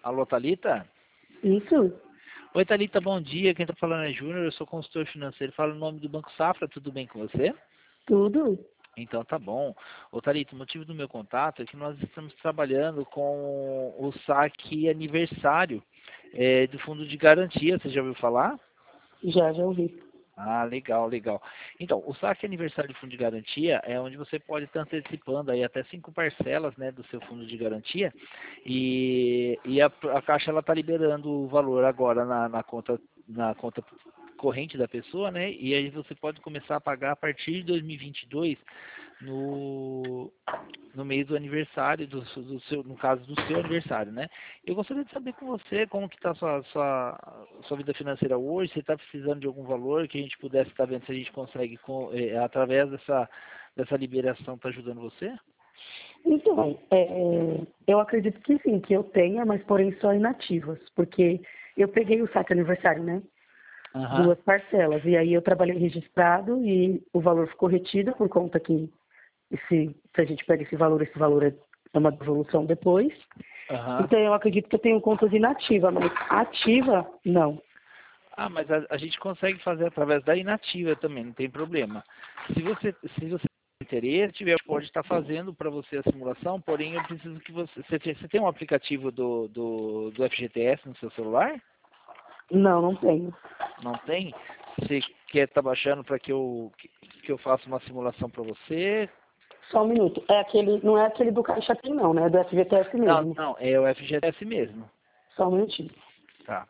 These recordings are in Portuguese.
Alô, Thalita? Isso, Oi, Thalita, bom dia. Quem está falando é Júnior, eu sou consultor financeiro. Falo o nome do Banco Safra, tudo bem com você? tudo. Então tá bom. Ô, Thalita, o motivo do meu contato é que nós estamos trabalhando com o saque aniversário do Fundo de Garantia. Você já ouviu falar? Já ouvi. Ah, legal, legal. Então, o saque aniversário de fundo de garantia é onde você pode estar antecipando aí até 5 parcelas, né, do seu fundo de garantia e a Caixa ela está liberando o valor agora na conta corrente da pessoa, né? E aí você pode começar a pagar a partir de 2022 no, no mês do aniversário, do seu, no caso do seu aniversário, né? Eu gostaria de saber com você como que está a sua vida financeira hoje, se está precisando de algum valor que a gente pudesse estar vendo se a gente consegue, através dessa liberação, tá ajudando você? Então, eu acredito que sim, que eu tenha, mas porém só inativas, porque eu peguei o saque aniversário, né? Aham, 2 parcelas, e aí eu trabalhei registrado e o valor ficou retido por conta que se a gente pega esse valor é uma devolução depois. aham. Então eu acredito que eu tenho contas inativas, mas ativa, não. Ah, mas a gente consegue fazer através da inativa também, não tem problema. Se você tem interesse, pode estar fazendo para você a simulação, porém eu preciso que você tem um aplicativo do FGTS no seu celular? Não, não tenho. Não tem? Você quer estar baixando para que eu faça uma simulação para você? Só um minuto. Não é aquele do Caixa Tem, não, né? É do FGTS Não, mesmo. não, é o FGTS mesmo. Só um minutinho. Tá.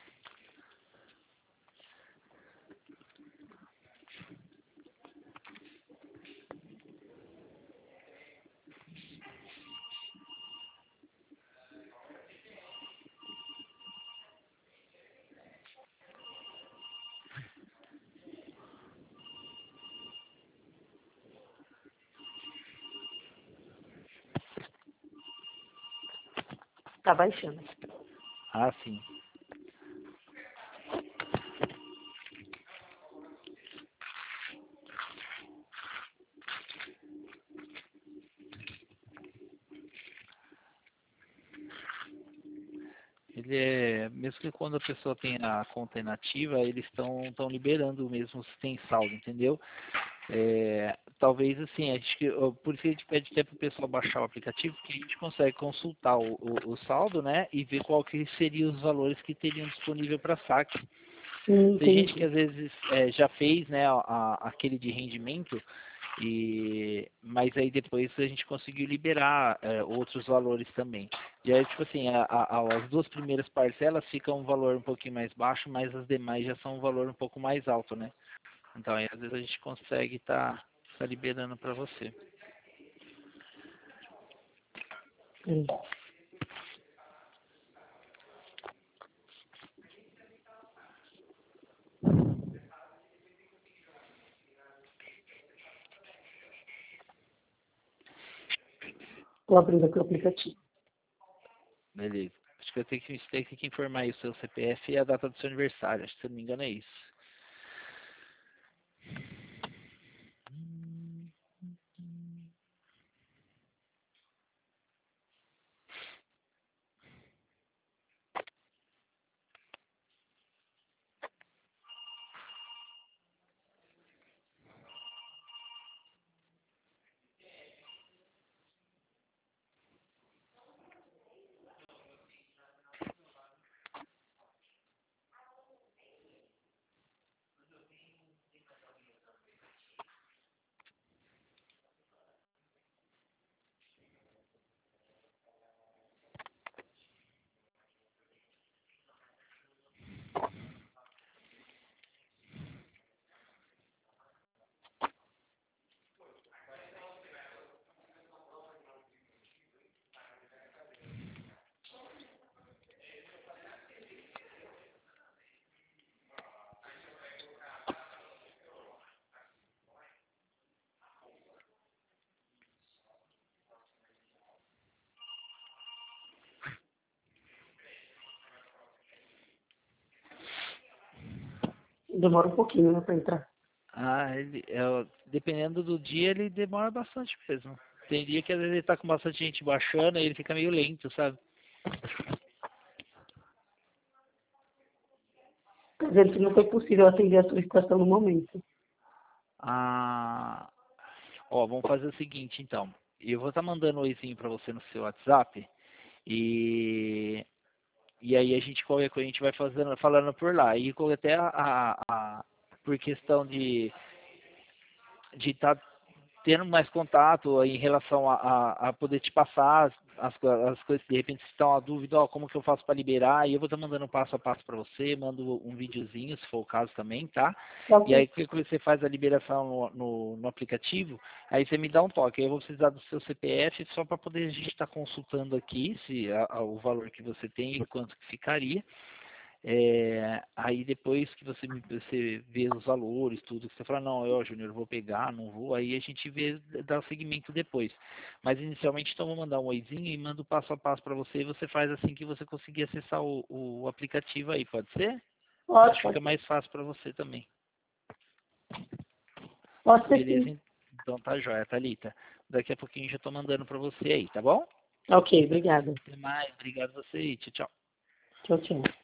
Tá baixando. Ah, sim. Ele é, mesmo que quando a pessoa tem a conta inativa, eles estão liberando mesmo se tem saldo, entendeu? Talvez assim, por isso que a gente pede até para o pessoal baixar o aplicativo, porque a gente consegue consultar o saldo, né? E ver qual que seriam os valores que teriam disponível para saque. Tem gente que Entendi. às vezes já fez, né, aquele de rendimento, mas aí depois a gente conseguiu liberar outros valores também. E aí, tipo assim, as 2 primeiras parcelas ficam um valor um pouquinho mais baixo, mas as demais já são um valor um pouco mais alto, né? Então aí às vezes a gente consegue tá liberando para você. Peraí. Tô abrindo aqui o aplicativo. Beleza. Acho que você tem que informar aí o seu CPF e a data do seu aniversário. Acho que se eu não me engano é isso. Demora um pouquinho, né, pra entrar. Ah, dependendo do dia, ele demora bastante mesmo. Tem dia que às vezes ele tá com bastante gente baixando e ele fica meio lento, sabe? dizendo que não foi possível atender a solicitação no momento. Ah, ó, vamos fazer o seguinte, então. Eu vou estar mandando um oizinho para você no seu WhatsApp e, e aí a gente, qualquer coisa, a gente vai falando por lá. E até por questão de estar tendo mais contato em relação a poder te passar as coisas, de repente se está uma dúvida, ó, como que eu faço para liberar, e eu vou estar mandando passo a passo para você, mando um videozinho, se for o caso também, tá? E aí quando você faz a liberação no aplicativo, aí você me dá um toque, aí eu vou precisar do seu CPF só para poder a gente estar consultando aqui se o valor que você tem e quanto que ficaria. Aí depois que você vê os valores, tudo, que você fala, não, eu, Júnior, eu vou pegar, não vou, aí a gente dá o seguimento depois. Mas inicialmente, então, vou mandar um oizinho e mando passo a passo para você, e você faz assim que você conseguir acessar o aplicativo aí, pode ser? Acho que Ótimo. fica mais fácil para você também. Pode ser Beleza? sim. Então tá jóia, Thalita. Daqui a pouquinho já tô mandando para você aí, tá bom? Ok, obrigada. Até mais, obrigado a você e tchau, tchau. Tchau, tchau.